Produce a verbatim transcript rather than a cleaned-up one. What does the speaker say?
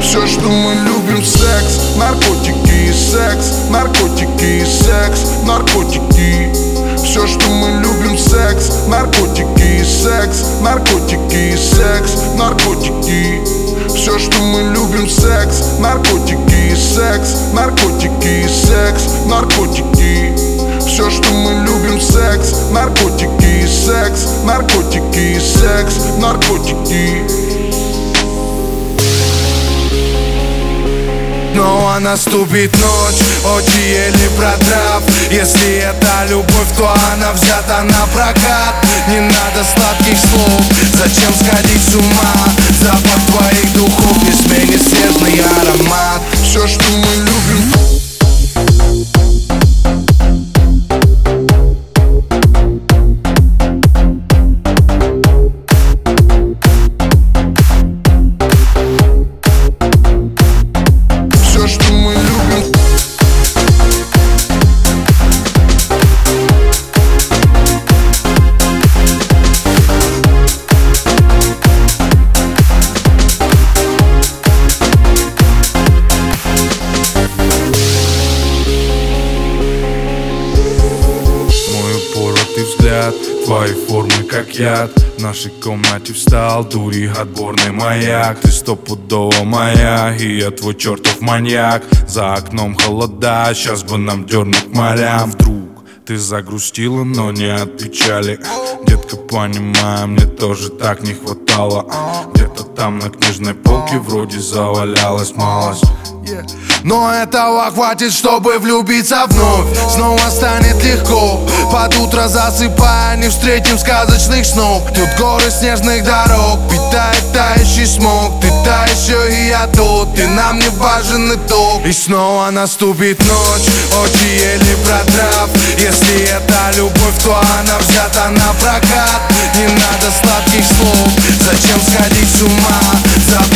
Все, что мы любим, секс, наркотики и секс, наркотики и секс, наркотики. Все, что мы любим, секс, наркотики и секс, наркотики и секс, наркотики. Все, что мы любим, секс, наркотики и секс, наркотики и секс, наркотики. Все, что мы любим, секс, наркотики и секс, наркотики и секс, наркотики. Снова наступит ночь, очи еле продрав. Если это любовь, то она взята на прокат. Не надо сладких слов, зачем сходить с ума? Запах твоих духов не сменит свежный аромат. Все, что мы любим. Твои формы как яд. В нашей комнате встал дури отборный маяк. Ты стопудово моя, и я твой чертов маньяк. За окном холода, сейчас бы нам дернуть к морям. Вдруг ты загрустила, но не от печали. Детка, понимаю, мне тоже так не хватало. Где-то там на книжной полке вроде завалялась малость. Но этого хватит, чтобы влюбиться вновь. Снова станет легко, под утро засыпая, не встретим сказочных снов. Тут горы снежных дорог, питает тающий смог. Ты та еще и я тот, ты нам не важен итог. И снова наступит ночь, очи еле продрав. Если это любовь, то она взята на прокат. Не надо сладких слов, зачем сходить с ума?